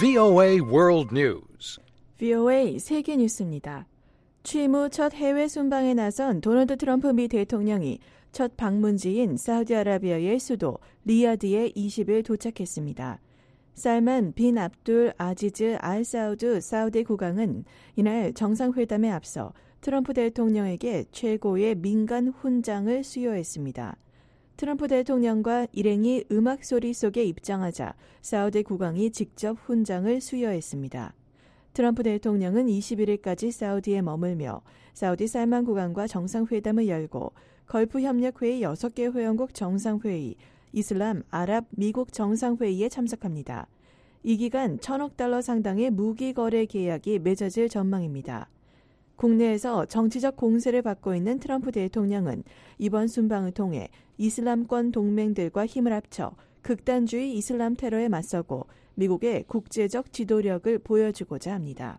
VOA World News. VOA 세계 뉴스입니다. 취임 후 첫 해외 순방에 나선 도널드 트럼프 미 대통령이 첫 방문지인 사우디아라비아의 수도 리야드에 20일 도착했습니다. 살만 빈 압둘 아지즈 알 사우드 사우디 국왕은 이날 정상회담에 앞서 트럼프 대통령에게 최고의 민간 훈장을 수여했습니다. 트럼프 대통령과 일행이 음악 소리 속에 입장하자 사우디 국왕이 직접 훈장을 수여했습니다. 트럼프 대통령은 21일까지 사우디에 머물며 사우디 살만 국왕과 정상회담을 열고 걸프협력회의 6개 회원국 정상회의, 이슬람, 아랍, 미국 정상회의에 참석합니다. 이 기간 1,000억 달러 상당의 무기 거래 계약이 맺어질 전망입니다. 국내에서 정치적 공세를 받고 있는 트럼프 대통령은 이번 순방을 통해 이슬람권 동맹들과 힘을 합쳐 극단주의 이슬람 테러에 맞서고 미국의 국제적 지도력을 보여주고자 합니다.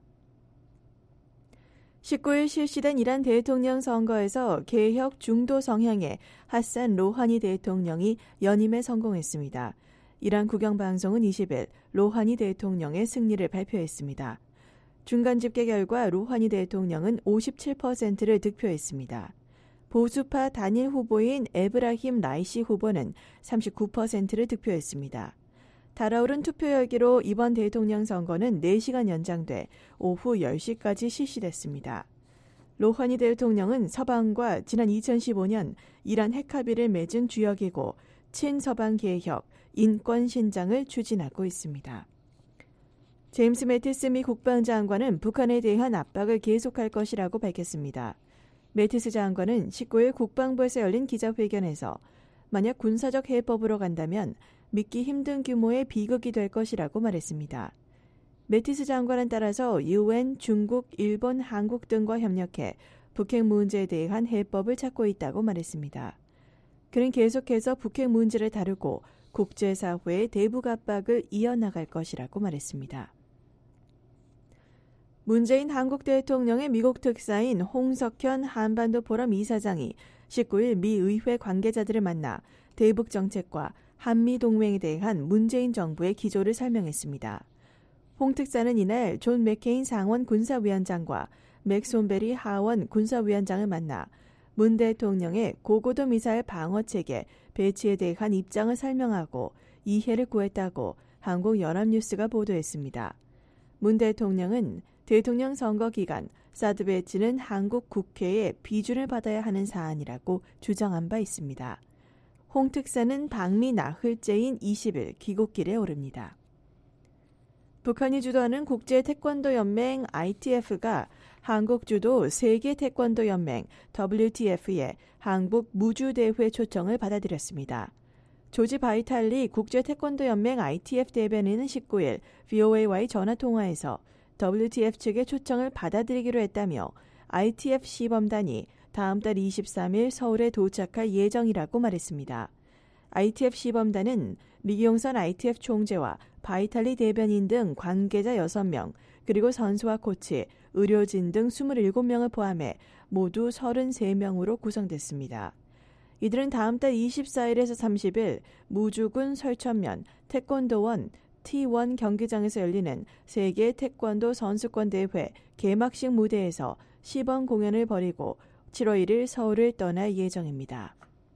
19일 실시된 이란 대통령 선거에서 개혁 중도 성향의 하산 로하니 대통령이 연임에 성공했습니다. 이란 국영방송은 20일 로하니 대통령의 승리를 발표했습니다. 중간 집계 결과 로하니 대통령은 57%를 득표했습니다. 보수파 단일 후보인 에브라힘 라이시 후보는 39%를 득표했습니다. 달아오른 투표 열기로 이번 대통령 선거는 4시간 연장돼 오후 10시까지 실시됐습니다. 로하니 대통령은 서방과 지난 2015년 이란 핵 합의를 맺은 주역이고 친서방 개혁, 인권 신장을 추진하고 있습니다. 제임스 매티스 미 국방장관은 북한에 대한 압박을 계속할 것이라고 밝혔습니다. 매티스 장관은 19일 국방부에서 열린 기자회견에서 만약 군사적 해법으로 간다면 믿기 힘든 규모의 비극이 될 것이라고 말했습니다. 매티스 장관은 따라서 UN, 중국, 일본, 한국 등과 협력해 북핵 문제에 대한 해법을 찾고 있다고 말했습니다. 그는 계속해서 북핵 문제를 다루고 국제사회의 대북 압박을 이어나갈 것이라고 말했습니다. 문재인 한국 대통령의 미국 특사인 홍석현 한반도 포럼 이사장이 19일 미 의회 관계자들을 만나 대북 정책과 한미 동맹에 대한 문재인 정부의 기조를 설명했습니다. 홍 특사는 이날 존 맥케인 상원 군사위원장과 맥손베리 하원 군사위원장을 만나 문 대통령의 고고도 미사일 방어체계 배치에 대한 입장을 설명하고 이해를 구했다고 한국연합뉴스가 보도했습니다. 문 대통령은 대통령 선거 기간 사드 배치는 한국 국회의 비준을 받아야 하는 사안이라고 주장한 바 있습니다. 홍 특사는 방미 나흘째인 20일 귀국길에 오릅니다. 북한이 주도하는 국제태권도연맹 ITF가 한국 주도 세계태권도연맹 WTF의 한국 무주대회 초청을 받아들였습니다. 조지 바이탈리 국제태권도연맹 ITF 대변인은 19일 VOA와의 전화통화에서 WTF 측의 초청을 받아들이기로 했다며 ITF 시범단이 다음 달 23일 서울에 도착할 예정이라고 말했습니다. ITF 시범단은 리기용선 ITF 총재와 바이탈리 대변인 등 관계자 6명, 그리고 선수와 코치, 의료진 등 27명을 포함해 모두 33명으로 구성됐습니다. 이들은 다음 달 24일에서 30일 무주군 설천면 태권도원 T1 경기장에서 열리는 세계 태권도 선수권 대회 개막식 무대에서 시범 공연을 벌이고 7월 1일 서울을 떠날 예정입니다.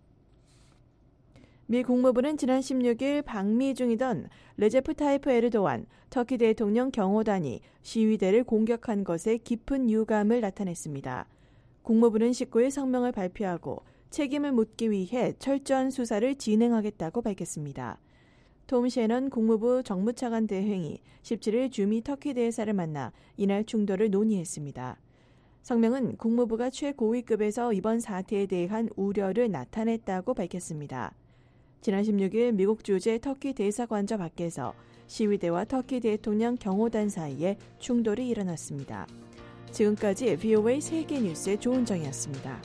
미 국무부는 지난 16일 방미 중이던 레제프 타이프 에르도안 터키 대통령 경호단이 시위대를 공격한 것에 깊은 유감을 나타냈습니다. 국무부는 19일 성명을 발표하고 책임을 묻기 위해 철저한 수사를 진행하겠다고 밝혔습니다. 톰 셰넌 국무부 정무차관 대행이 17일 주미 터키 대사를 만나 이날 충돌을 논의했습니다. 성명은 국무부가 최고위급에서 이번 사태에 대한 우려를 나타냈다고 밝혔습니다. 지난 16일 미국 주재 터키 대사관저 밖에서 시위대와 터키 대통령 경호단 사이에 충돌이 일어났습니다. 지금까지 VOA 세계 뉴스의 조은정이었습니다.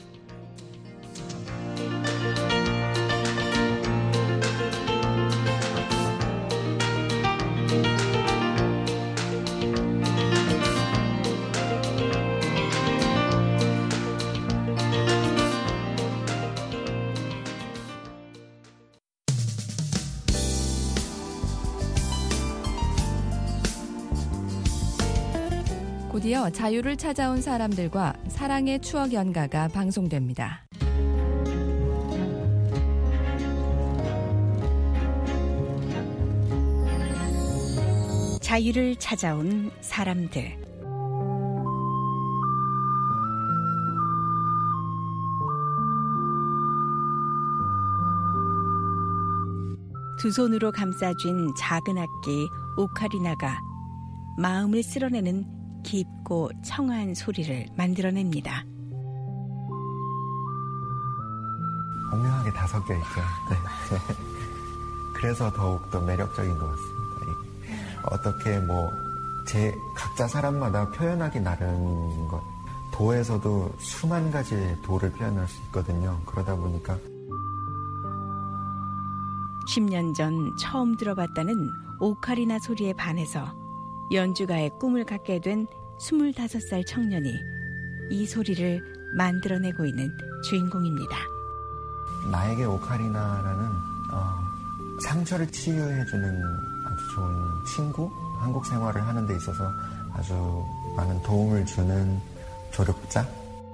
곧이어 자유를 찾아온 사람들과 사랑의 추억 연가가 방송됩니다. 자유를 찾아온 사람들. 두 손으로 감싸쥔 작은 악기 오카리나가 마음을 쓸어내는 깊고 청아한 소리를 만들어냅니다. 오묘하게 다 섞여 있죠. 네. 그래서 더욱더 매력적인 것 같습니다. 어떻게 제 각자 사람마다 표현하기 나른 것. 도에서도 수만 가지의 도를 표현할 수 있거든요. 그러다 보니까 10년 전 처음 들어봤다는 오카리나 소리에 반해서 연주가의 꿈을 갖게 된 25살 청년이 이 소리를 만들어내고 있는 주인공입니다. 나에게 오카리나라는 상처를 치유해주는 아주 좋은 친구, 한국 생활을 하는 데 있어서 아주 많은 도움을 주는 조력자.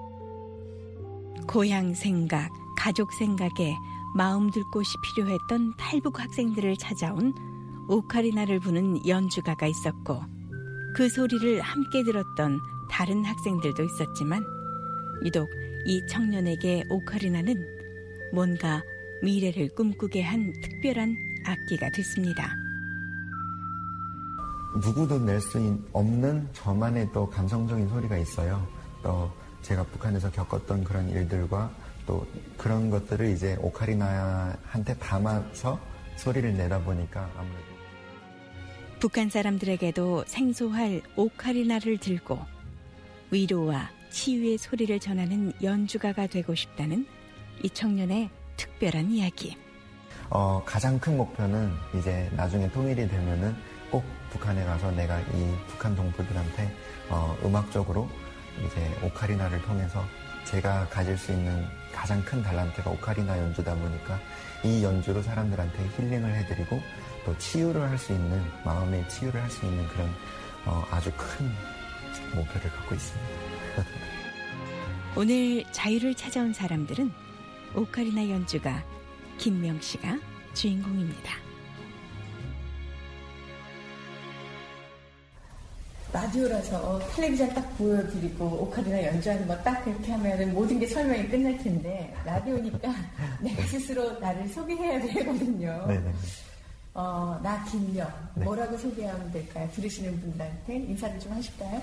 고향 생각, 가족 생각에 마음 둘 곳이 필요했던 탈북 학생들을 찾아온 오카리나를 부는 연주가가 있었고, 그 소리를 함께 들었던 다른 학생들도 있었지만 유독 이 청년에게 오카리나는 뭔가 미래를 꿈꾸게 한 특별한 악기가 됐습니다. 누구도 낼 수 없는 저만의 또 감성적인 소리가 있어요. 또 제가 북한에서 겪었던 그런 일들과 또 그런 것들을 이제 오카리나한테 담아서 소리를 내다 보니까 아무래도 북한 사람들에게도 생소할 오카리나를 들고 위로와 치유의 소리를 전하는 연주가가 되고 싶다는 이 청년의 특별한 이야기. 가장 큰 목표는 이제 나중에 통일이 되면은 꼭 북한에 가서 내가 이 북한 동포들한테 음악적으로 이제 오카리나를 통해서 제가 가질 수 있는 가장 큰 달란트가 오카리나 연주다 보니까 이 연주로 사람들한테 힐링을 해드리고 또 치유를 할 수 있는, 마음의 치유를 할 수 있는 그런 아주 큰 목표를 갖고 있습니다. 오늘 자유를 찾아온 사람들은 오카리나 연주가 김명 씨가 주인공입니다. 라디오라서 텔레비전 딱 보여드리고 오카리나 연주하는 거 딱 그렇게 하면 모든 게 설명이 끝날 텐데 라디오니까 내가 스스로 나를 소개해야 되거든요. 네네. 나 김명. 네. 뭐라고 소개하면 될까요? 들으시는 분들한테 인사를 좀 하실까요?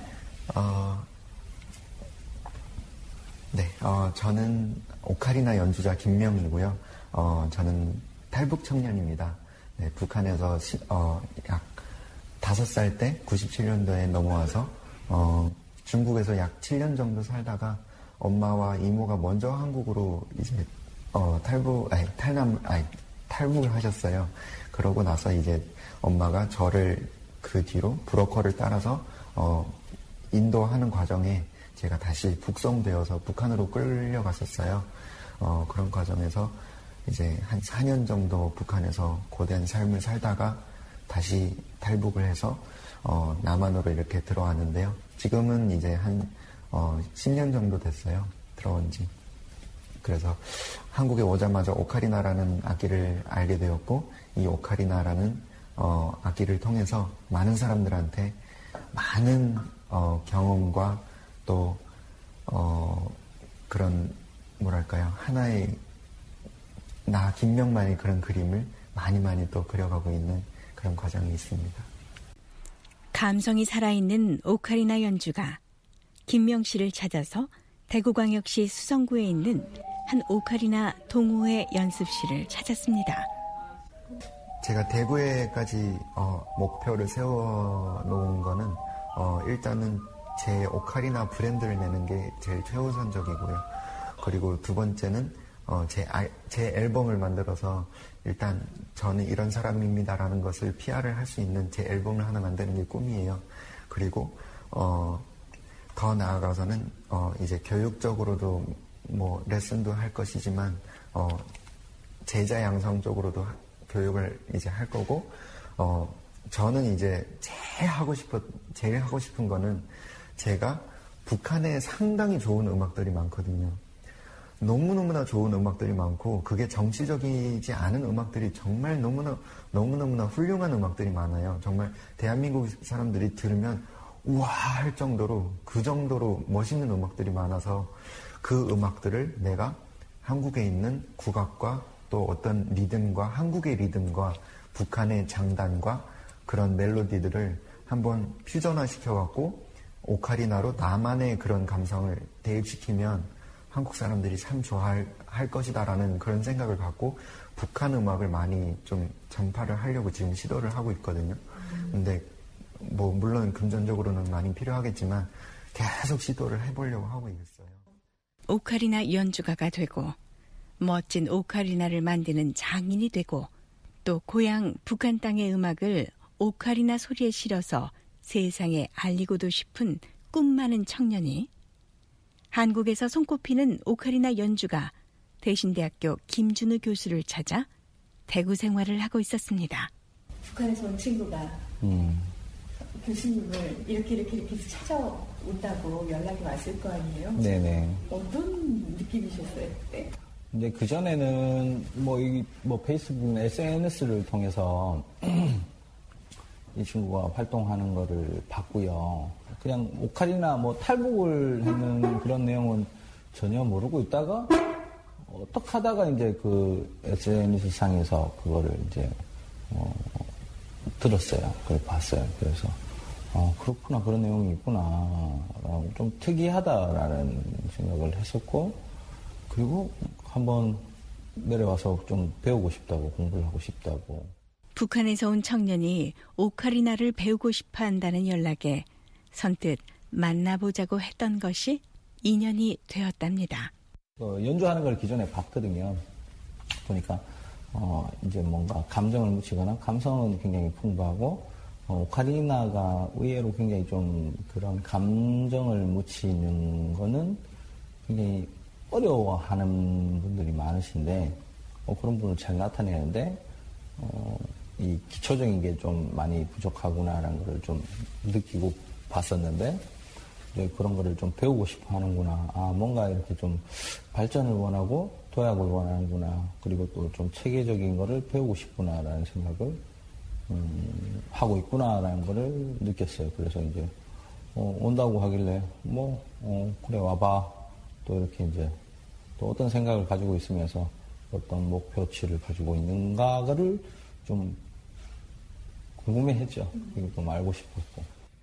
네, 저는 오카리나 연주자 김명이고요. 저는 탈북 청년입니다. 네, 북한에서 약 5살 때 97년도에 넘어와서 중국에서 약 7년 정도 살다가 엄마와 이모가 먼저 한국으로 이제 탈북을 하셨어요. 그러고 나서 이제 엄마가 저를 그 뒤로 브로커를 따라서 인도하는 과정에 제가 다시 북송되어서 북한으로 끌려갔었어요. 그런 과정에서 이제 한 4년 정도 북한에서 고된 삶을 살다가 다시 탈북을 해서 남한으로 이렇게 들어왔는데요. 지금은 이제 한 10년 정도 됐어요. 들어온 지. 그래서 한국에 오자마자 오카리나라는 악기를 알게 되었고 이 오카리나라는 악기를 통해서 많은 사람들한테 많은 경험과 또 그런 뭐랄까요, 하나의 나 김명만의 그런 그림을 많이 또 그려가고 있는 그런 과정이 있습니다. 감성이 살아있는 오카리나 연주가 김명 씨를 찾아서 대구광역시 수성구에 있는 한 오카리나 동호회 연습실을 찾았습니다. 제가 대구에까지 목표를 세워놓은 거는 일단은 제 오카리나 브랜드를 내는 게 제일 최우선적이고요. 그리고 두 번째는 제 앨범을 만들어서 일단 저는 이런 사람입니다라는 것을 PR을 할 수 있는 제 앨범을 하나 만드는 게 꿈이에요. 그리고 더 나아가서는 이제 교육적으로도 뭐 레슨도 할 것이지만 제자 양성 쪽으로도 교육을 이제 할 거고 저는 이제 제일 하고 싶은 거는 제가 북한에 상당히 좋은 음악들이 많거든요. 너무너무나 좋은 음악들이 많고 그게 정치적이지 않은 음악들이 정말 너무너무나 훌륭한 음악들이 많아요. 정말 대한민국 사람들이 들으면 우와 할 정도로 그 정도로 멋있는 음악들이 많아서 그 음악들을 내가 한국에 있는 국악과 또 어떤 리듬과 한국의 리듬과 북한의 장단과 그런 멜로디들을 한번 퓨전화 시켜갖고 오카리나로 나만의 그런 감성을 대입시키면 한국 사람들이 참 좋아할 것이다라는 그런 생각을 갖고 북한 음악을 많이 좀 전파를 하려고 지금 시도를 하고 있거든요. 근데 뭐 물론 금전적으로는 많이 필요하겠지만 계속 시도를 해보려고 하고 있어요. 오카리나 연주가가 되고 멋진 오카리나를 만드는 장인이 되고 또 고향 북한 땅의 음악을 오카리나 소리에 실어서 세상에 알리고도 싶은 꿈 많은 청년이 한국에서 손꼽히는 오카리나 연주가 대신대학교 김준우 교수를 찾아 대구 생활을 하고 있었습니다. 북한에서 온 친구가 교수님을 이렇게 찾아온다고 연락이 왔을 거 아니에요? 네네. 어떤 느낌이셨어요 그때? 근데 그 전에는 페이스북, SNS를 통해서 이 친구가 활동하는 거를 봤고요. 그냥 오카리나 탈북을 하는 그런 내용은 전혀 모르고 있다가 어떻게 하다가 이제 그 SNS 상에서 그거를 이제 들었어요. 그걸 봤어요. 그래서 그렇구나, 그런 내용이 있구나, 좀 특이하다라는 생각을 했었고, 그리고 한번 내려와서 좀 배우고 싶다고, 공부를 하고 싶다고. 북한에서 온 청년이 오카리나를 배우고 싶어 한다는 연락에 선뜻 만나보자고 했던 것이 인연이 되었답니다. 연주하는 걸 기존에 봤거든요. 보니까 이제 뭔가 감정을 묻히거나 감성은 굉장히 풍부하고 오카리나가 의외로 굉장히 좀 그런 감정을 묻히는 거는 굉장히 어려워하는 분들이 많으신데 그런 분을 잘 나타내는데 이 기초적인 게 좀 많이 부족하구나라는 걸 좀 느끼고 봤었는데 이제 그런 거를 좀 배우고 싶어 하는구나. 뭔가 이렇게 좀 발전을 원하고 도약을 원하는구나. 그리고 또 좀 체계적인 거를 배우고 싶구나라는 생각을 하고 있구나라는 거를 느꼈어요. 그래서 이제 온다고 하길래 그래 와봐. 또 이렇게 이제 또 어떤 생각을 가지고 있으면서 어떤 목표치를 가지고 있는가를 좀 궁금해했죠. 그리고 좀 알고 싶었고.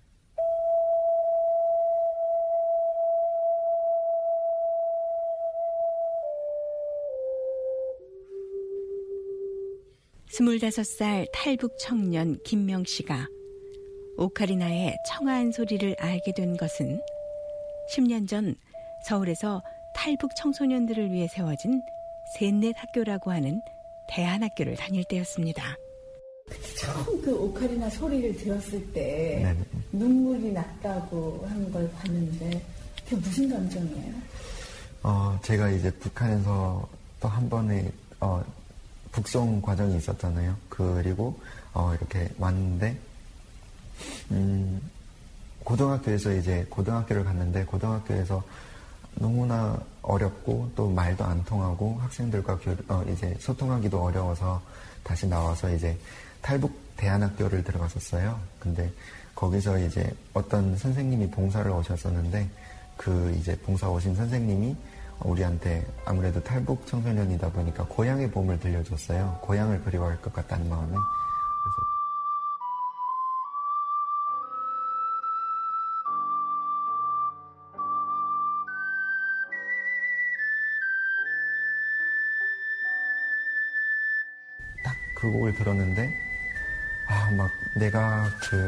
스물다섯 살 탈북 청년 김명 씨가 오카리나의 청아한 소리를 알게 된 것은 10년 전 서울에서 탈북 청소년들을 위해 세워진 셋넷 학교라고 하는 대안학교를 다닐 때였습니다. 처음 그 오카리나 소리를 들었을 때 네네. 눈물이 났다고 하는 걸 봤는데 그게 무슨 감정이에요? 제가 이제 북한에서 또 한 번의 북송 과정이 있었잖아요. 그리고 이렇게 왔는데 고등학교에서 이제 고등학교를 갔는데 고등학교에서 너무나 어렵고 또 말도 안 통하고 학생들과 이제 소통하기도 어려워서 다시 나와서 이제 탈북 대안학교를 들어갔었어요. 근데 거기서 이제 어떤 선생님이 봉사를 오셨었는데 그 이제 봉사 오신 선생님이 우리한테 아무래도 탈북 청소년이다 보니까 고향의 봄을 들려줬어요. 고향을 그리워할 것 같다는 마음에. 그래서 딱 그 곡을 들었는데 막 내가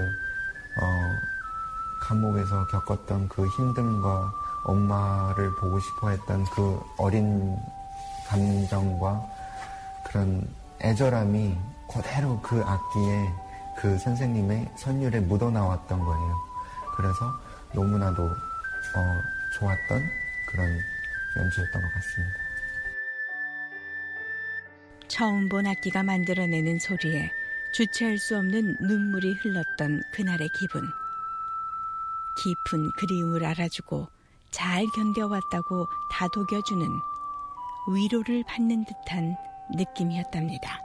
감옥에서 겪었던 그 힘듦과 엄마를 보고 싶어 했던 그 어린 감정과 그런 애절함이 그대로 그 악기에 그 선생님의 선율에 묻어나왔던 거예요. 그래서 너무나도 좋았던 그런 연주였던 것 같습니다. 처음 본 악기가 만들어내는 소리에 주체할 수 없는 눈물이 흘렀던 그날의 기분. 깊은 그리움을 알아주고 잘 견뎌왔다고 다독여주는 위로를 받는 듯한 느낌이었답니다.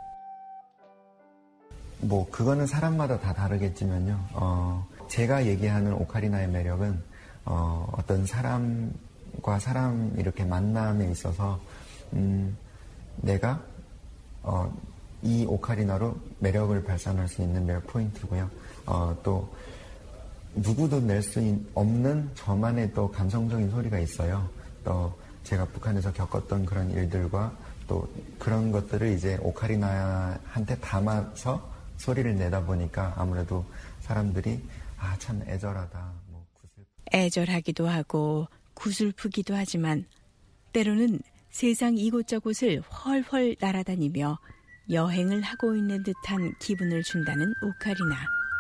뭐 그거는 사람마다 다 다르겠지만요. 제가 얘기하는 오카리나의 매력은 어떤 사람과 사람 이렇게 만남에 있어서 내가 이 오카리나로 매력을 발산할 수 있는 매력 포인트고요. 또 누구도 낼 수 없는 저만의 또 감성적인 소리가 있어요. 또 제가 북한에서 겪었던 그런 일들과 또 그런 것들을 이제 오카리나한테 담아서 소리를 내다 보니까 아무래도 사람들이 참 애절하다, 뭐 애절하기도 하고 구슬프기도 하지만 때로는 세상 이곳저곳을 훨훨 날아다니며 여행을 하고 있는 듯한 기분을 준다는 오카리나.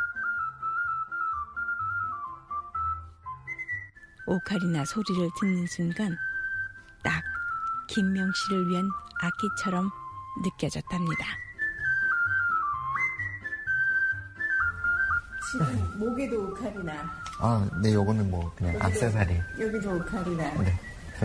오카리나 소리를 듣는 순간 딱 김명 씨를 위한 악기처럼 느껴졌답니다. 지금 목에도 오카리나. 네, 요거는 뭐 그냥 액세서리. 여기도 오카리나. 네.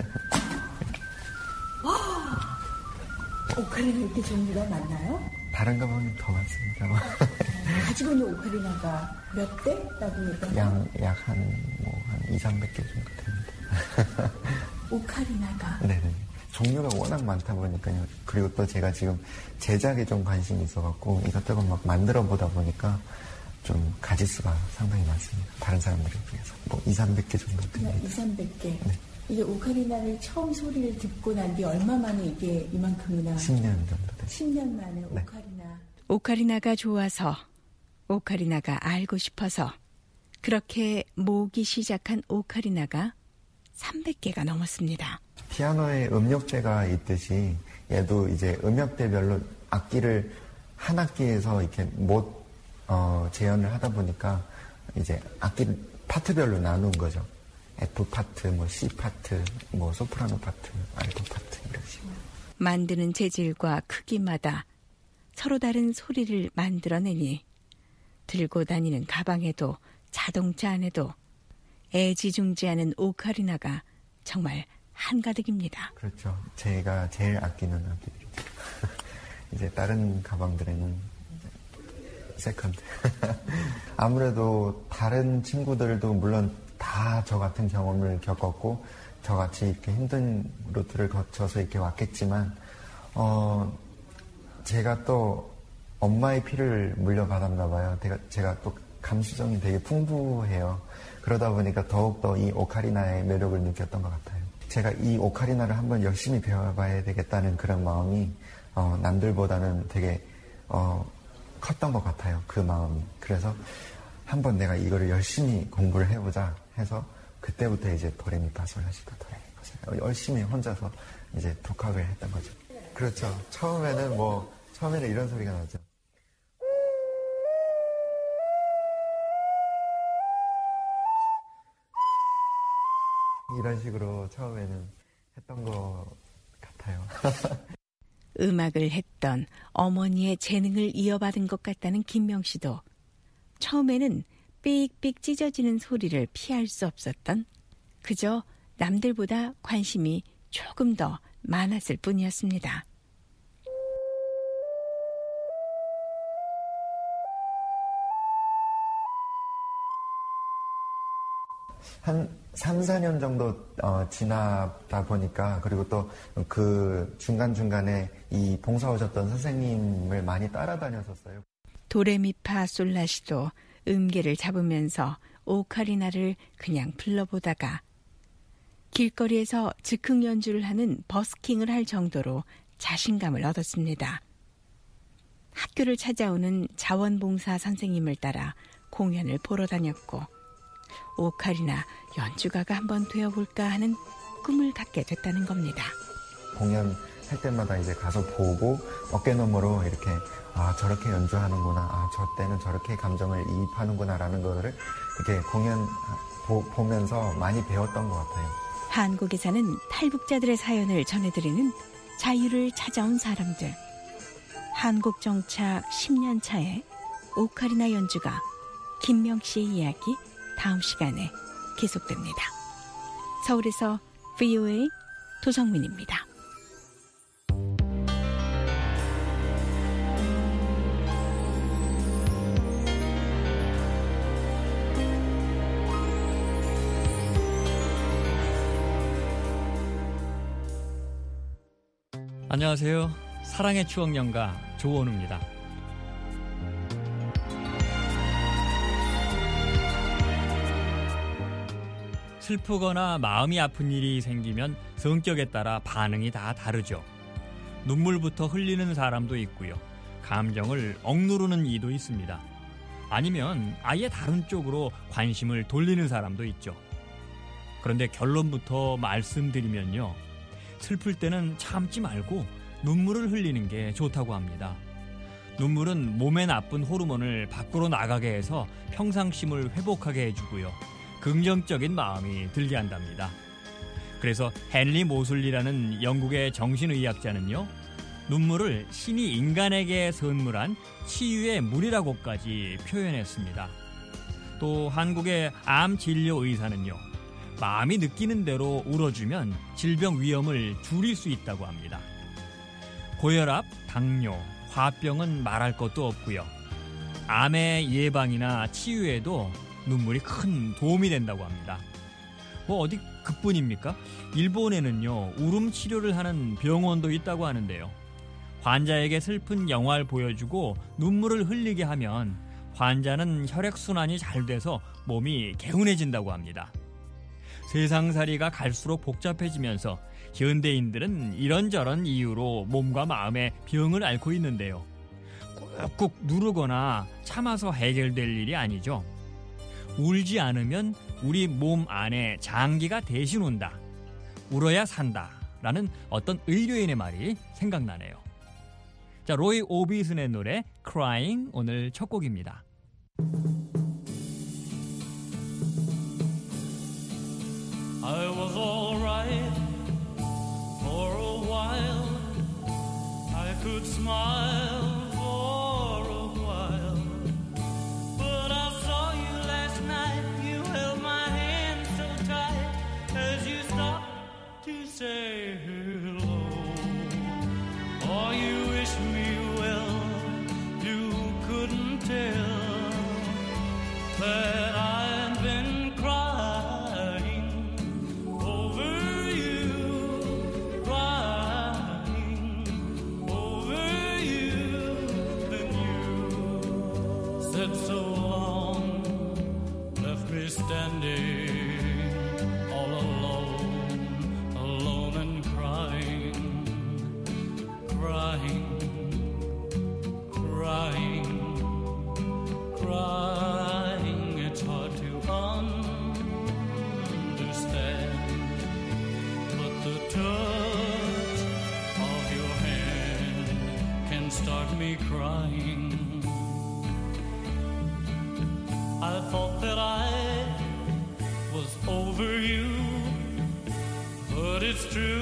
오카리나 이렇게 종류가 많나요? 다른 가방은 더 많습니다. 가지고 있는 오카리나가 몇 대라고 얘기하나요? 약 한 200-300개 정도 됩니다. 오카리나가? 네네. 종류가 워낙 많다 보니까요. 그리고 또 제가 지금 제작에 좀 관심이 있어갖고 이것저것 막 만들어 보다 보니까 좀 가지수가 상당히 많습니다. 다른 사람들에 비해서. 200-300개 정도 됩니다. 200-300개? 네. 이게 오카리나를 처음 소리를 듣고 난 뒤 얼마 만에 이게 이만큼이나? 10년 정도 됐어요. 10년 만에 네. 오카리나. 오카리나가 좋아서, 오카리나가 알고 싶어서 그렇게 모으기 시작한 오카리나가 300개가 넘었습니다. 피아노에 음역대가 있듯이 얘도 이제 음역대별로 악기를 한 악기에서 이렇게 못 재현을 하다 보니까 이제 악기 파트별로 나눈 거죠. F 파트, C 파트, 소프라노 파트, 알토 파트 이런 식으로. 만드는 재질과 크기마다 서로 다른 소리를 만들어내니 들고 다니는 가방에도 자동차 안에도 애지중지하는 오카리나가 정말 한가득입니다. 그렇죠. 제가 제일 아끼는 악기들이죠. 이제 다른 가방들에는 세컨드. 아무래도 다른 친구들도 물론 다 저 같은 경험을 겪었고 저같이 이렇게 힘든 루트를 거쳐서 이렇게 왔겠지만 제가 또 엄마의 피를 물려받았나 봐요. 제가 또 감수성이 되게 풍부해요. 그러다 보니까 더욱더 이 오카리나의 매력을 느꼈던 것 같아요. 제가 이 오카리나를 한번 열심히 배워봐야 되겠다는 그런 마음이 남들보다는 되게 컸던 것 같아요. 그 마음이. 그래서 한번 내가 이거를 열심히 공부를 해보자 해서 그때부터 이제 도레미파솔라시도 도레미파솔 열심히 혼자서 이제 독학을 했던 거죠. 그렇죠. 처음에는 이런 소리가 나죠. 이런 식으로 처음에는 했던 것 같아요. 음악을 했던 어머니의 재능을 이어받은 것 같다는 김명 씨도 처음에는 삑삑 찢어지는 소리를 피할 수 없었던 그저 남들보다 관심이 조금 더 많았을 뿐이었습니다. 한 3, 4년 정도 지나다 보니까 그리고 또 그 중간중간에 이 봉사 오셨던 선생님을 많이 따라다녔었어요. 도레미파솔라시도 음계를 잡으면서 오카리나를 그냥 불러보다가 길거리에서 즉흥 연주를 하는 버스킹을 할 정도로 자신감을 얻었습니다. 학교를 찾아오는 자원봉사 선생님을 따라 공연을 보러 다녔고 오카리나 연주가가 한번 되어볼까 하는 꿈을 갖게 됐다는 겁니다. 공연할 때마다 이제 가서 보고 어깨너머로 이렇게 저렇게 연주하는구나, 저 때는 저렇게 감정을 이입하는구나라는 거를 이렇게 공연 보면서 많이 배웠던 것 같아요. 한국에 사는 탈북자들의 사연을 전해드리는 자유를 찾아온 사람들. 한국 정착 10년 차에 오카리나 연주가 김명 씨의 이야기 다음 시간에 계속됩니다. 서울에서 VOA 도성민입니다. 안녕하세요. 사랑의 추억 연가 조원우입니다. 슬프거나 마음이 아픈 일이 생기면 성격에 따라 반응이 다 다르죠. 눈물부터 흘리는 사람도 있고요. 감정을 억누르는 이도 있습니다. 아니면 아예 다른 쪽으로 관심을 돌리는 사람도 있죠. 그런데 결론부터 말씀드리면요. 슬플 때는 참지 말고 눈물을 흘리는 게 좋다고 합니다. 눈물은 몸에 나쁜 호르몬을 밖으로 나가게 해서 평상심을 회복하게 해주고요. 긍정적인 마음이 들게 한답니다. 그래서 헨리 모슬리라는 영국의 정신의학자는요. 눈물을 신이 인간에게 선물한 치유의 물이라고까지 표현했습니다. 또 한국의 암진료의사는요. 마음이 느끼는 대로 울어주면 질병 위험을 줄일 수 있다고 합니다. 고혈압, 당뇨, 화병은 말할 것도 없고요. 암의 예방이나 치유에도 눈물이 큰 도움이 된다고 합니다. 어디 그뿐입니까? 일본에는요, 울음 치료를 하는 병원도 있다고 하는데요. 환자에게 슬픈 영화를 보여주고 눈물을 흘리게 하면 환자는 혈액순환이 잘 돼서 몸이 개운해진다고 합니다. 세상살이가 갈수록 복잡해지면서 현대인들은 이런저런 이유로 몸과 마음의 병을 앓고 있는데요. 꾹꾹 누르거나 참아서 해결될 일이 아니죠. 울지 않으면 우리 몸 안에 장기가 대신 온다. 울어야 산다. 라는 어떤 의료인의 말이 생각나네요. 자, 로이 오비슨의 노래 Crying 오늘 첫 곡입니다. I was alright for a while. I could smile for a while. But I saw you last night. You held my hand so tight as you stopped to say hello. Oh, you wish me well. You couldn't tell that I've been crying over you, crying over you. Then you said so long, left me standing all alone, alone and crying, crying, crying, crying. It's hard to understand, but the touch of your hand can start me crying. I thought that I was over you, but it's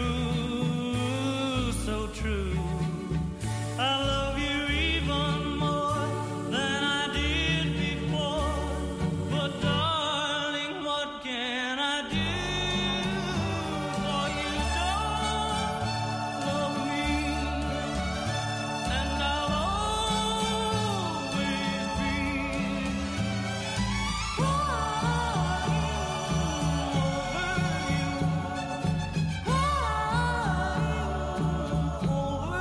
true, so true. I love you even more than I did before. But darling, what can I do? For you don't love me, and I'll always be crying over you, crying over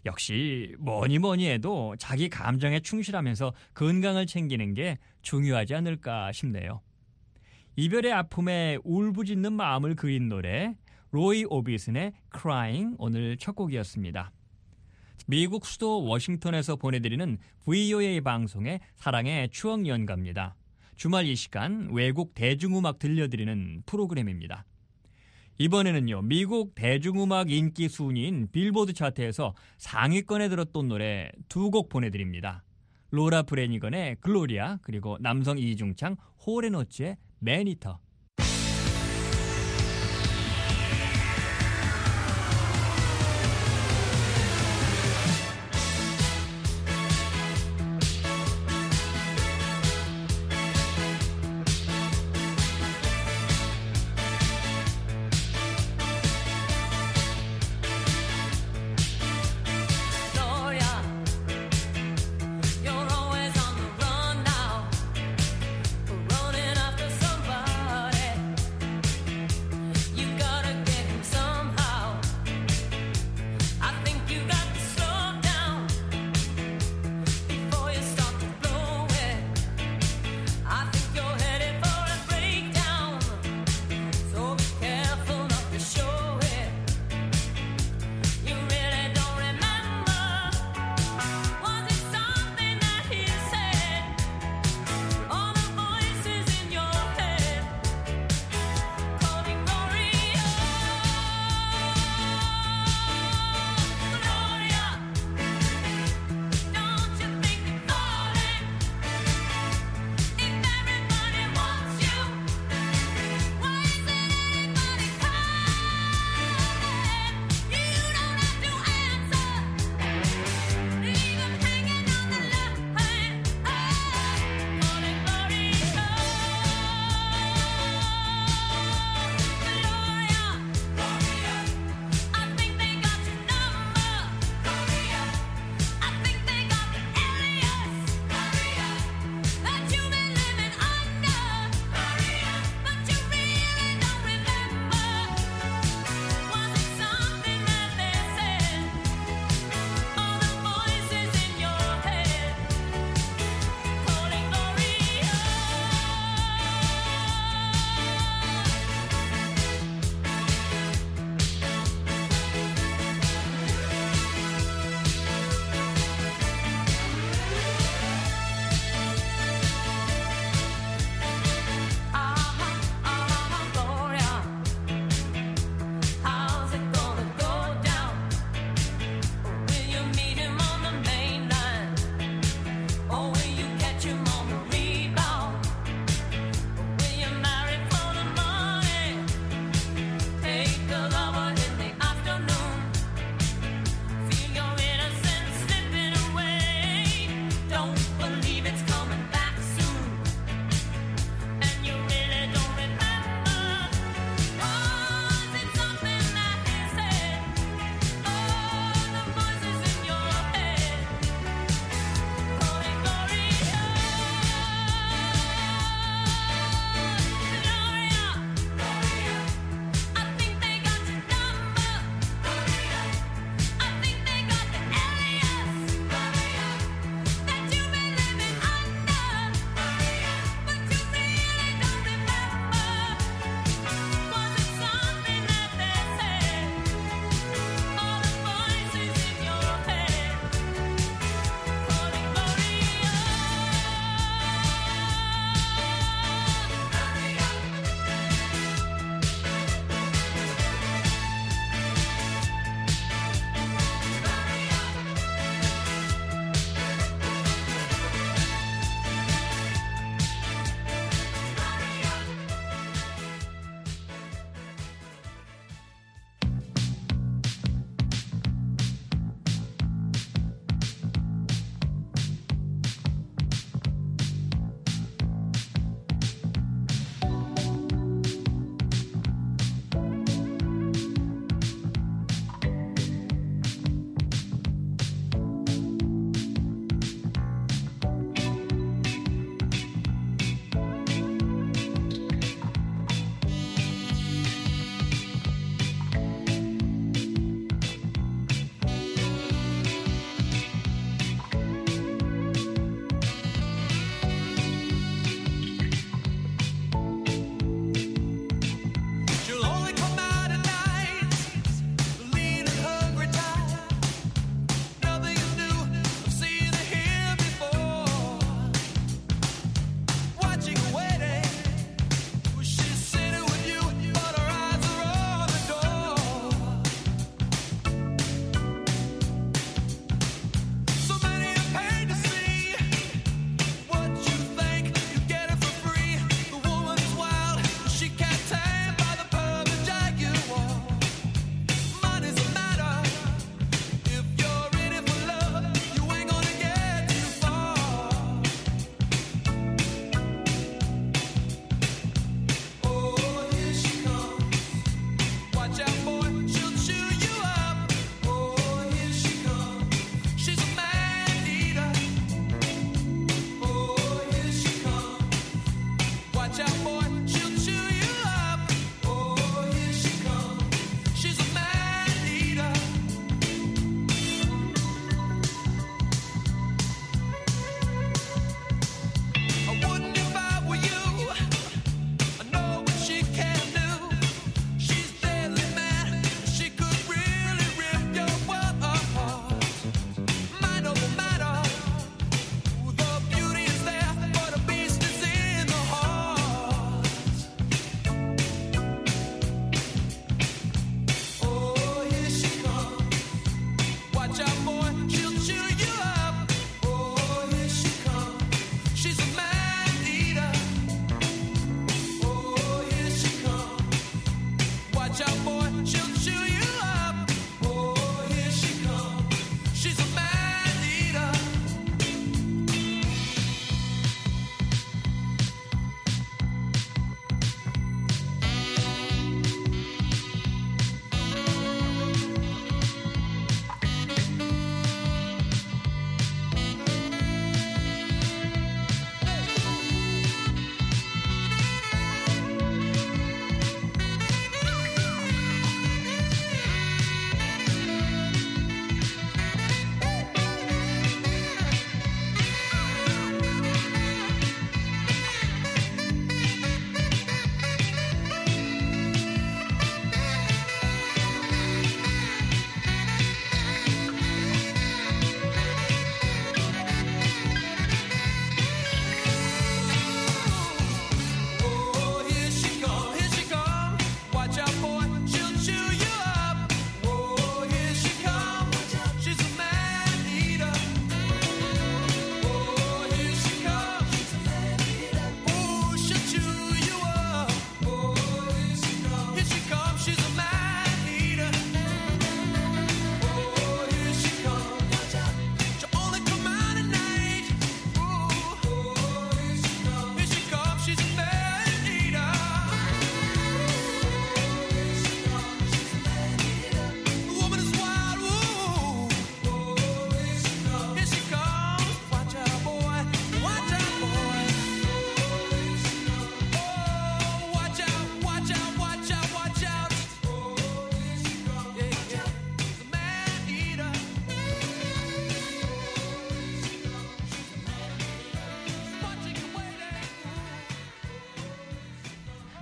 역시 뭐니 해도 자기 감정에 충실하면서 건강을 챙기는 게 중요하지 않을까 싶네요. 이별의 아픔에 울부짖는 마음을 그린 노래 로이 오비슨의 Crying 오늘 첫 곡이었습니다. 미국 수도 워싱턴에서 보내드리는 VOA 방송의 사랑의 추억 연가입니다. 주말 이 시간 외국 대중음악 들려드리는 프로그램입니다. 이번에는요, 미국 대중음악 인기 순위인 빌보드 차트에서 상위권에 들었던 노래 두 곡 보내드립니다. 로라 브래니건의 글로리아, 그리고 남성 이중창 홀앤오츠의 매니터. You're always on the run now, running after somebody.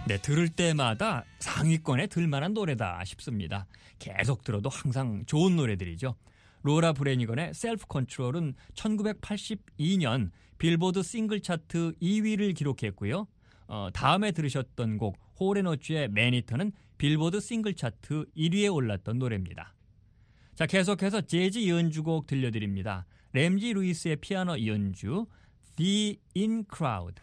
네, 들을 때마다 상위권에 들만한 노래다 싶습니다. 계속 들어도 항상 좋은 노래들이죠. 로라 브래니건의 셀프 컨트롤은 1982년 빌보드 싱글 차트 2위를 기록했고요. 다음에 들으셨던 곡 홀앤오츠의 매니터는 빌보드 싱글 차트 1위에 올랐던 노래입니다. 자, 계속해서 재즈 연주곡 들려드립니다. 램지 루이스의 피아노 연주 The In Crowd.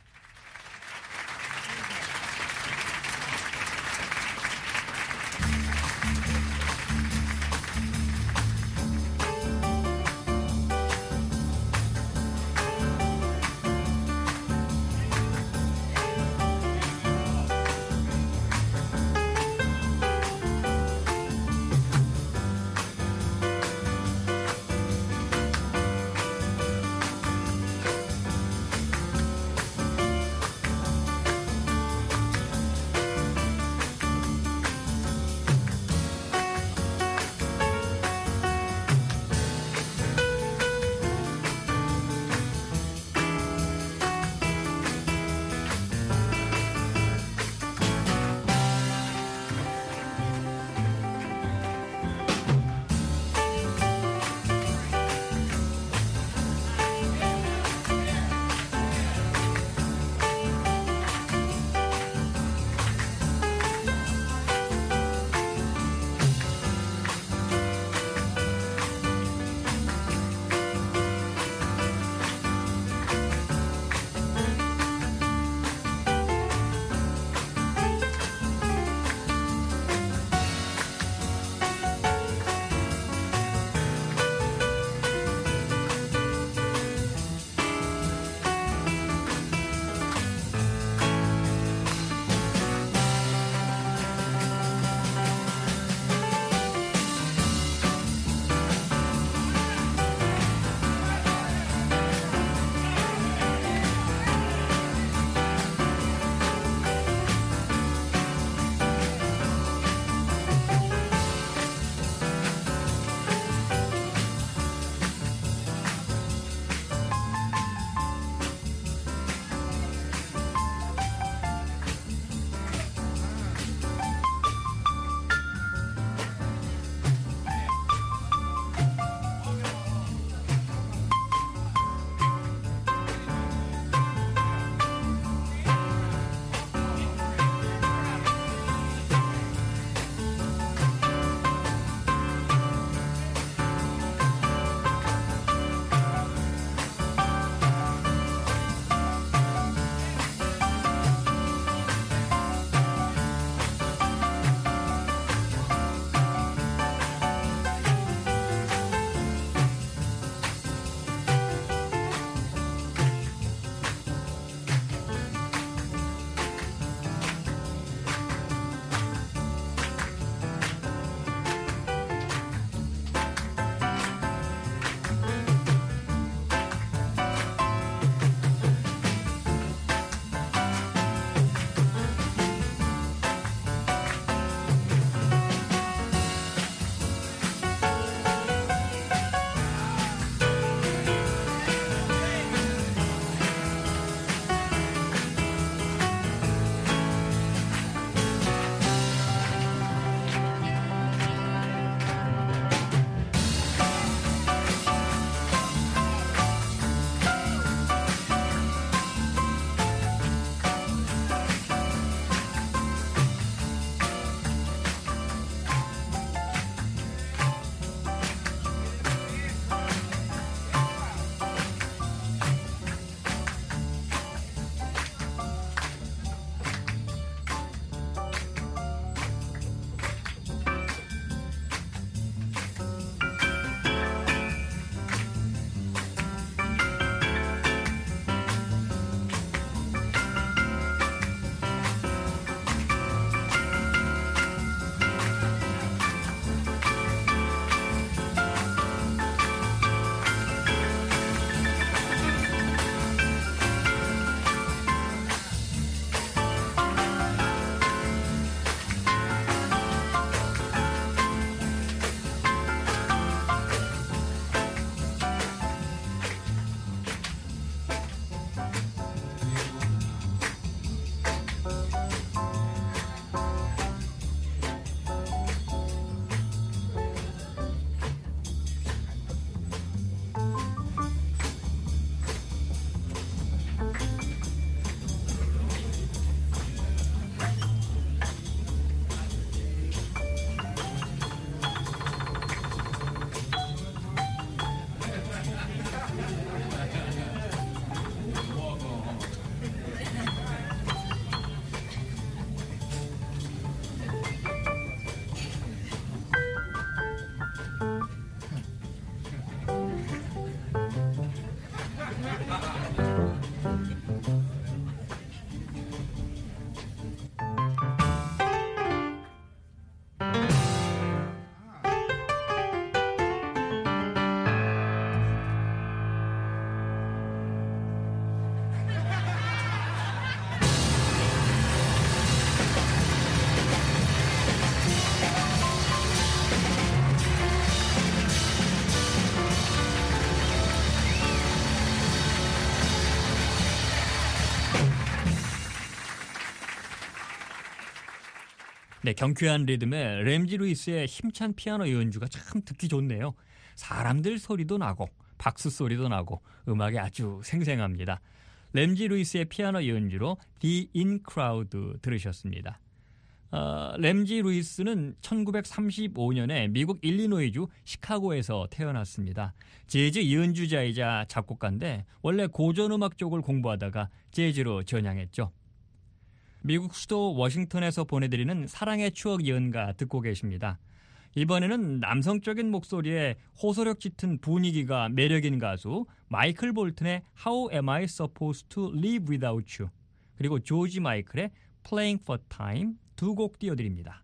네, 경쾌한 리듬에 램지 루이스의 힘찬 피아노 연주가 참 듣기 좋네요. 사람들 소리도 나고 박수 소리도 나고 음악이 아주 생생합니다. 램지 루이스의 피아노 연주로 The In Crowd 들으셨습니다. 램지 루이스는 1935년에 미국 일리노이주 시카고에서 태어났습니다. 재즈 연주자이자 작곡가인데 원래 고전음악 쪽을 공부하다가 재즈로 전향했죠. 미국 수도 워싱턴에서 보내드리는 사랑의 추억 연가 듣고 계십니다. 이번에는 남성적인 목소리에 호소력 짙은 분위기가 매력인 가수 마이클 볼튼의 How Am I Supposed to Live Without You 그리고 조지 마이클의 Playing for Time 두 곡 띄워드립니다.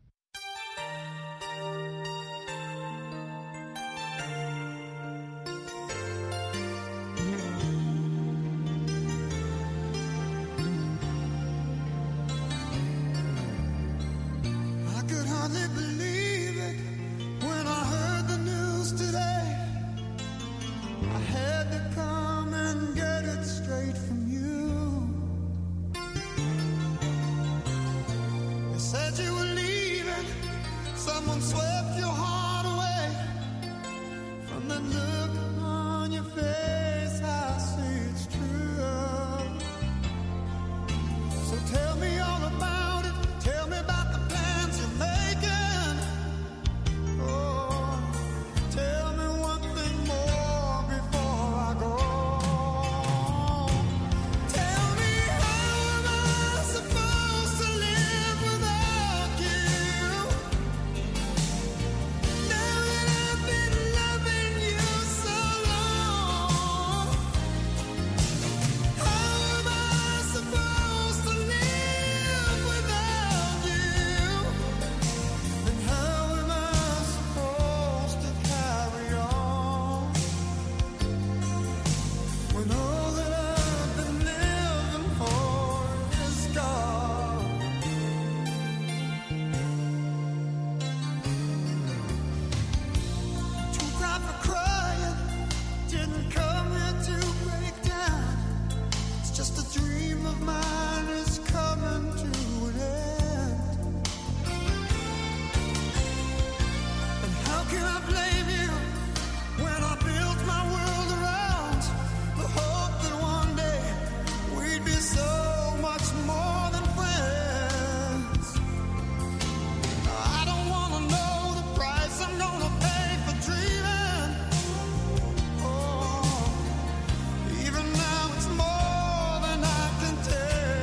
Someone swept your heart away from the look on your face. I see it's true. So tell me all about it. Tell me about the plans you're making. Oh, tell me one thing more before I go. Tell me how am I supposed to live without you? Now that I've been loving you so long, how am I supposed to live without you? And how am I supposed to carry on when all that I've been living for is gone? Too proud for crying, didn't come here to break down. It's just a dream of mine is coming to an end. And how can I blame you when I built my world around the hope that one day we'd be so much more than friends? I don't wanna know the price I'm gonna pay for dreaming. Oh, even now it's more than I can take.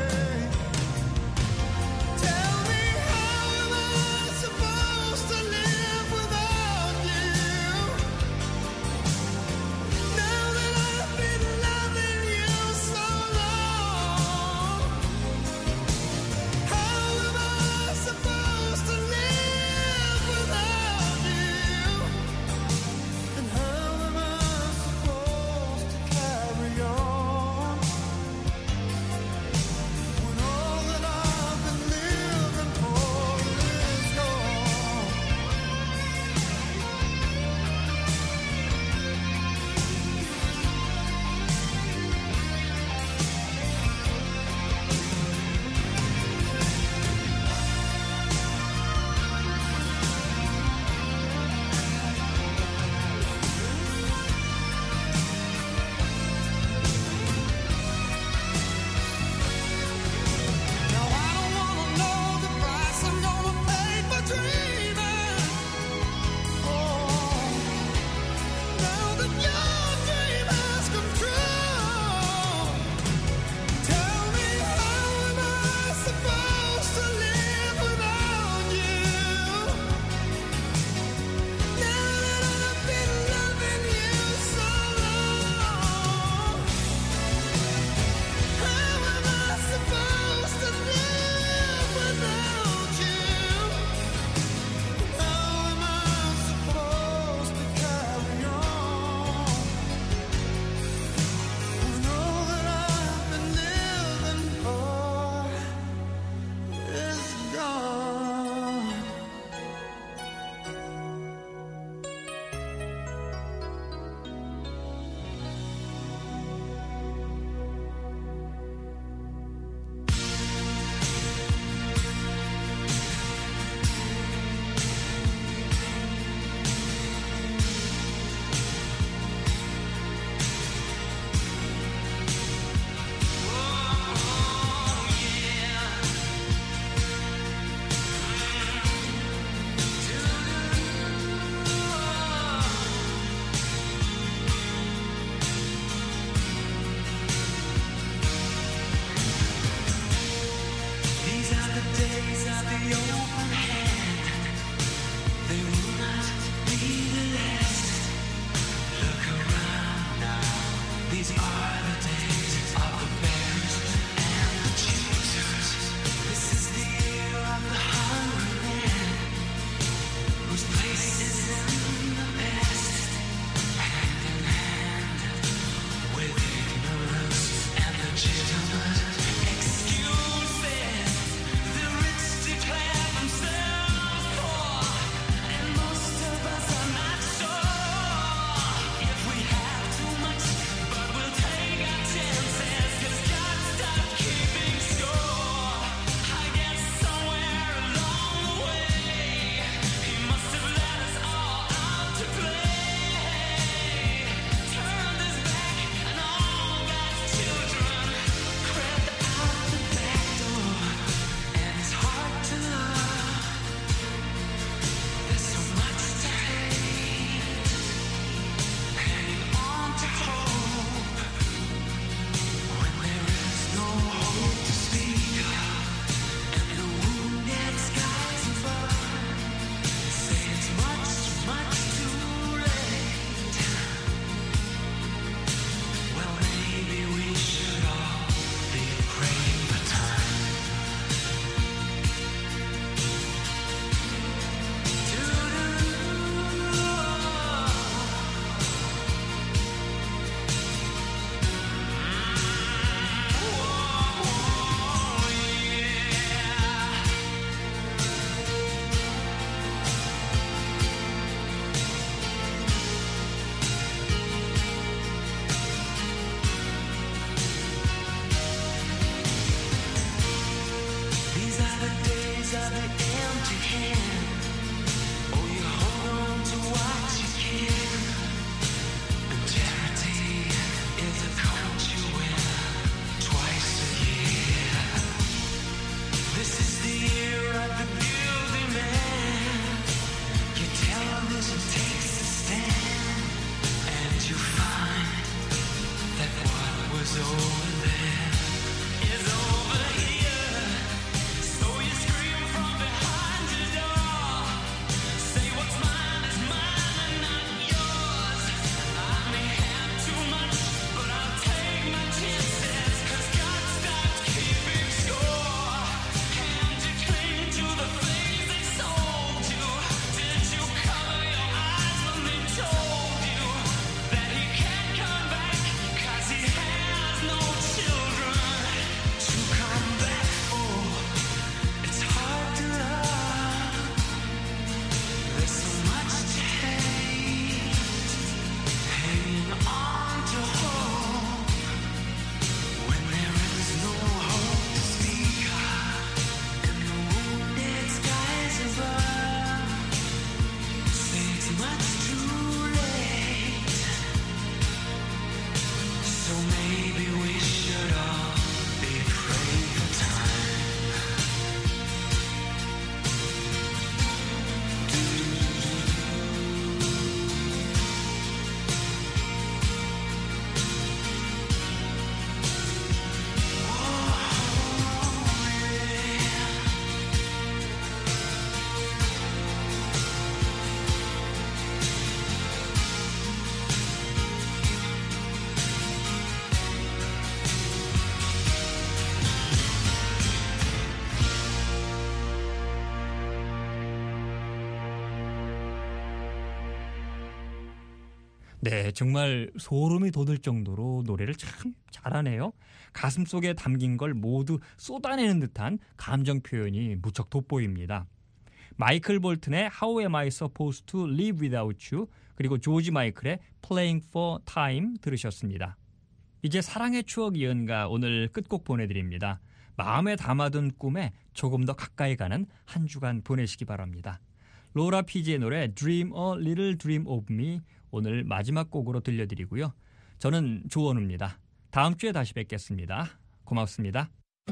네, 정말 소름이 돋을 정도로 노래를 참 잘하네요. 가슴 속에 담긴 걸 모두 쏟아내는 듯한 감정 표현이 무척 돋보입니다. 마이클 볼튼의 How Am I Supposed to Live Without You, 그리고 조지 마이클의 Playing for Time 들으셨습니다. 이제 사랑의 추억 이연가 오늘 끝곡 보내드립니다. 마음에 담아둔 꿈에 조금 더 가까이 가는 한 주간 보내시기 바랍니다. 로라 피지의 노래 Dream a Little Dream of Me 오늘 마지막 곡으로 들려드리고요. 저는 조원우입니다. 다음 주에 다시 뵙겠습니다. 고맙습니다.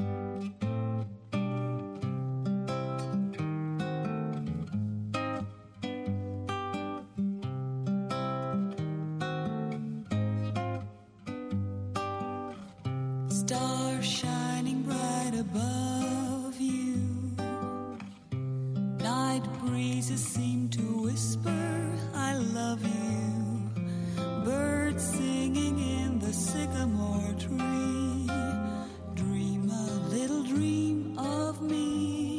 Stars shining bright above you. Night breezes seem to whisper, I love you. Birds singing in the sycamore tree. Dream a little dream of me.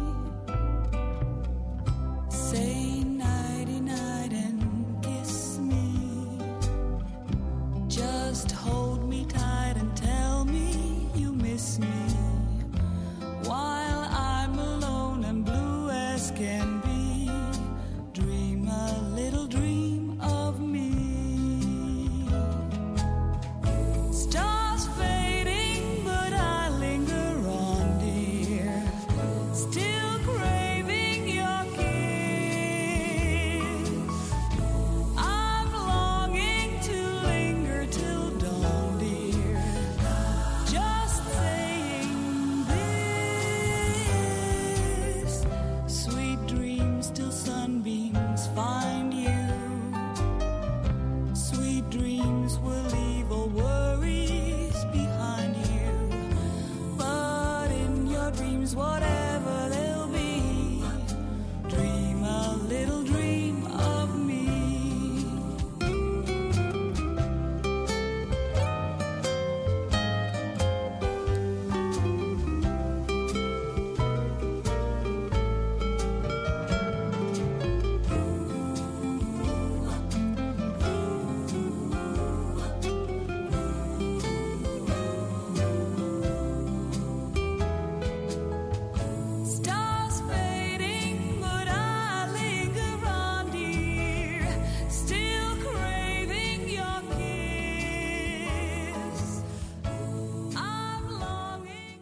Say nighty night and kiss me. Just hold me tight and tell me you miss me. While I'm alone and blue as can be, dream a little dream of me. Stars fading, but I linger on, dear, still craving your kiss. I'm longing to linger till dawn, dear, just saying this. Sweet dreams till sunbeams find you. Sweet dreams will leave all worries behind you. But in your dreams, whatever they'll be, dream a little dream of me. Stars fading, but I linger on, dear, still craving your kiss. I'm longing.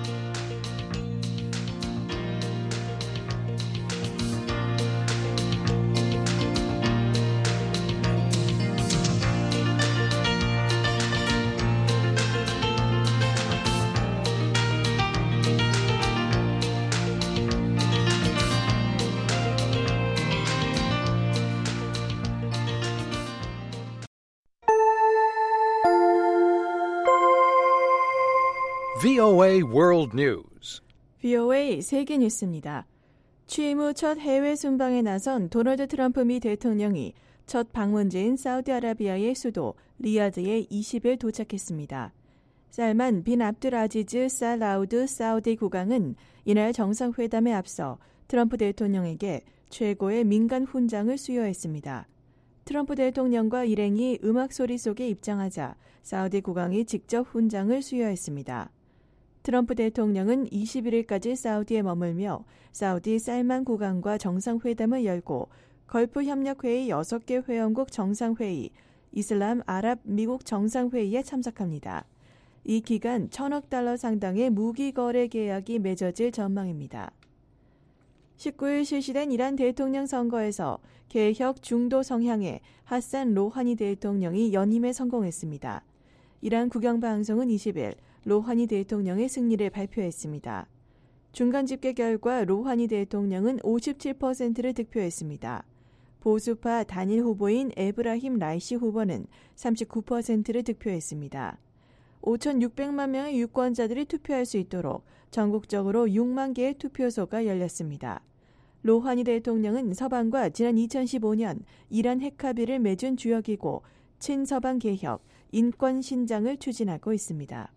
VOA World News. VOA 세계 뉴스입니다. 취임 후 첫 해외 순방에 나선 도널드 트럼프 미 대통령이 첫 방문지인 사우디아라비아의 수도 리야드에 20일 도착했습니다. 살만 빈 압둘 아지즈 살 라우드 사우디 국왕은 이날 정상회담에 앞서 트럼프 대통령에게 최고의 민간 훈장을 수여했습니다. 트럼프 대통령과 일행이 음악 소리 속에 입장하자 사우디 국왕이 직접 훈장을 수여했습니다. 트럼프 대통령은 21일까지 사우디에 머물며 사우디 살만 국왕과 정상회담을 열고 걸프협력회의 6개 회원국 정상회의, 이슬람 아랍 미국 정상회의에 참석합니다. 이 기간 1,000억 달러 상당의 무기 거래 계약이 맺어질 전망입니다. 19일 실시된 이란 대통령 선거에서 개혁 중도 성향의 하산 로하니 대통령이 연임에 성공했습니다. 이란 국영방송은 20일 로하니 대통령의 승리를 발표했습니다. 중간 집계 결과 로하니 대통령은 57%를 득표했습니다. 보수파 단일 후보인 에브라힘 라이시 후보는 39%를 득표했습니다. 5,600만 명의 유권자들이 투표할 수 있도록 전국적으로 6만 개의 투표소가 열렸습니다. 로하니 대통령은 서방과 지난 2015년 이란 핵 합의를 맺은 주역이고 친서방 개혁, 인권 신장을 추진하고 있습니다.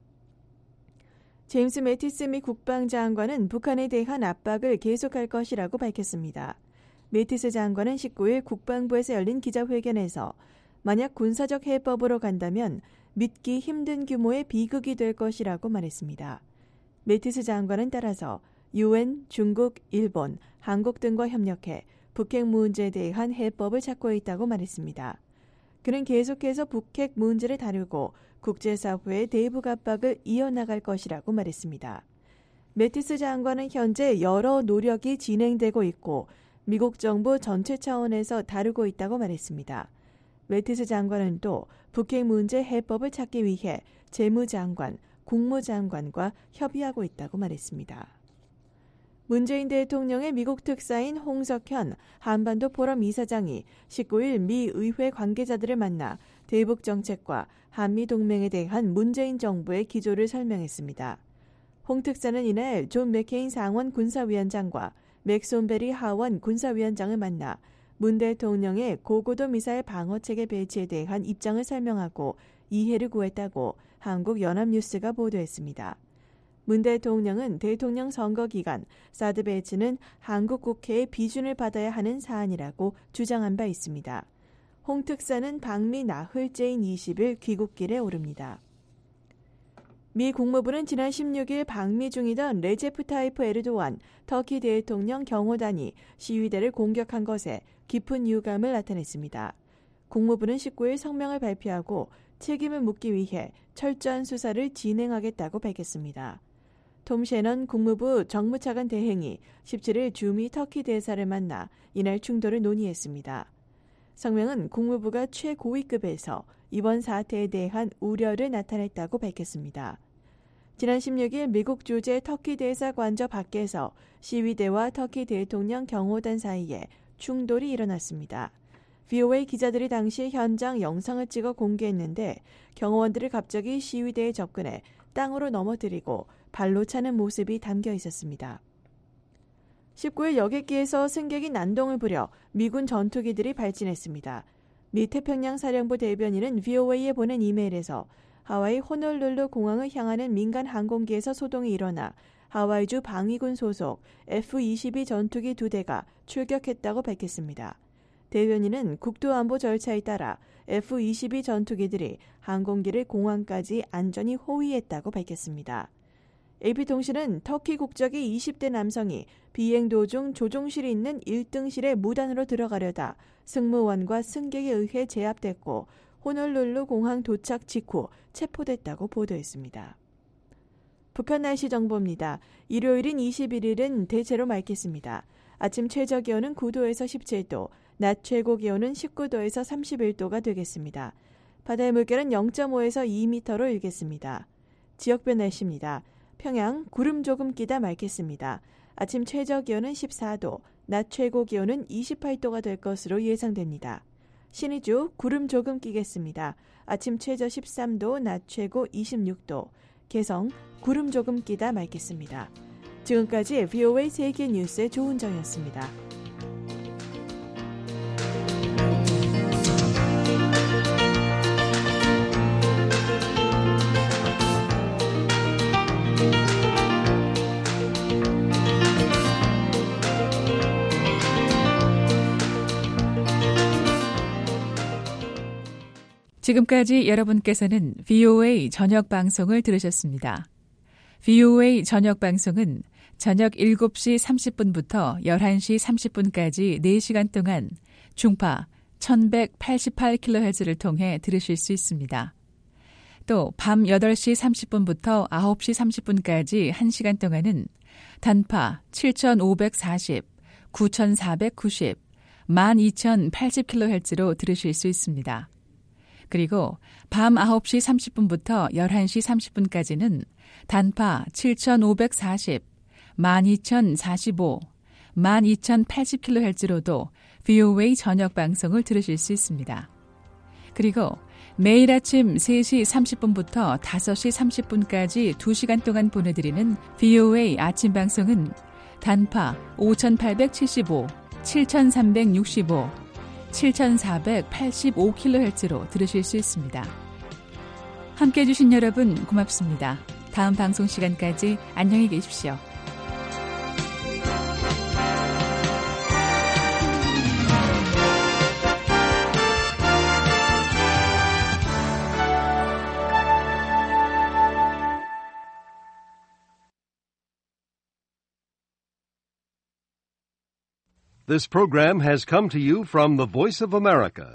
제임스 매티스 미 국방장관은 북한에 대한 압박을 계속할 것이라고 밝혔습니다. 매티스 장관은 19일 국방부에서 열린 기자회견에서 만약 군사적 해법으로 간다면 믿기 힘든 규모의 비극이 될 것이라고 말했습니다. 매티스 장관은 따라서 UN, 중국, 일본, 한국 등과 협력해 북핵 문제에 대한 해법을 찾고 있다고 말했습니다. 그는 계속해서 북핵 문제를 다루고 국제사회의 대북 압박을 이어나갈 것이라고 말했습니다. 매티스 장관은 현재 여러 노력이 진행되고 있고 미국 정부 전체 차원에서 다루고 있다고 말했습니다. 매티스 장관은 또 북핵 문제 해법을 찾기 위해 재무장관, 국무장관과 협의하고 있다고 말했습니다. 문재인 대통령의 미국 특사인 홍석현 한반도 포럼 이사장이 19일 미 의회 관계자들을 만나 대북 정책과 한미 동맹에 대한 문재인 정부의 기조를 설명했습니다. 홍 특사는 이날 존 맥케인 상원 군사위원장과 맥손베리 하원 군사위원장을 만나 문 대통령의 고고도 미사일 방어체계 배치에 대한 입장을 설명하고 이해를 구했다고 한국연합뉴스가 보도했습니다. 문 대통령은 대통령 선거 기간 사드 배치는 한국 국회의 비준을 받아야 하는 사안이라고 주장한 바 있습니다. 홍 특사는 방미 나흘째인 20일 귀국길에 오릅니다. 미 국무부는 지난 16일 방미 중이던 레제프 타이프 에르도안 터키 대통령 경호단이 시위대를 공격한 것에 깊은 유감을 나타냈습니다. 국무부는 19일 성명을 발표하고 책임을 묻기 위해 철저한 수사를 진행하겠다고 밝혔습니다. 톰 셰넌 국무부 정무차관 대행이 17일 주미 터키 대사를 만나 이날 충돌을 논의했습니다. 성명은 국무부가 최고위급에서 이번 사태에 대한 우려를 나타냈다고 밝혔습니다. 지난 16일 미국 주재 터키 대사 관저 밖에서 시위대와 터키 대통령 경호단 사이에 충돌이 일어났습니다. VOA 기자들이 당시 현장 영상을 찍어 공개했는데 경호원들이 갑자기 시위대에 접근해 땅으로 넘어뜨리고 발로 차는 모습이 담겨 있었습니다. 19일 여객기에서 승객이 난동을 부려 미군 전투기들이 발진했습니다. 미 태평양 사령부 대변인은 VOA에 보낸 이메일에서 하와이 호놀룰루 공항을 향하는 민간 항공기에서 소동이 일어나 하와이주 방위군 소속 F-22 전투기 2대가 출격했다고 밝혔습니다. 대변인은 국토안보 절차에 따라 F-22 전투기들이 항공기를 공항까지 안전히 호위했다고 밝혔습니다. AP통신은 터키 국적의 20대 남성이 비행 도중 조종실이 있는 1등실에 무단으로 들어가려다 승무원과 승객에 의해 제압됐고 호놀룰루 공항 도착 직후 체포됐다고 보도했습니다. 북한 날씨 정보입니다. 일요일인 21일은 대체로 맑겠습니다. 아침 최저 기온은 9도에서 17도, 낮 최고 기온은 19도에서 31도가 되겠습니다. 바다의 물결은 0.5에서 2m로 일겠습니다. 지역별 날씨입니다. 평양 구름 조금 끼다 맑겠습니다. 아침 최저 기온은 14도, 낮 최고 기온은 28도가 될 것으로 예상됩니다. 신의주 구름 조금 끼겠습니다. 아침 최저 13도, 낮 최고 26도. 개성 구름 조금 끼다 맑겠습니다. 지금까지 VOA 세계 뉴스의 조은정이었습니다. 지금까지 여러분께서는 VOA 저녁 방송을 들으셨습니다. VOA 저녁 방송은 저녁 7시 30분부터 11시 30분까지 4시간 동안 중파 1188kHz를 통해 들으실 수 있습니다. 또 밤 8시 30분부터 9시 30분까지 1시간 동안은 단파 7540, 9490, 12080kHz로 들으실 수 있습니다. 그리고 밤 9시 30분부터 11시 30분까지는 단파 7540, 12045, 12080kHz로도 VOA 저녁 방송을 들으실 수 있습니다. 그리고 매일 아침 3시 30분부터 5시 30분까지 2시간 동안 보내드리는 VOA 아침 방송은 단파 5875, 7365, 7485kHz로 들으실 수 있습니다. 함께해 주신 여러분 고맙습니다. 다음 방송 시간까지 안녕히 계십시오. This program has come to you from the Voice of America,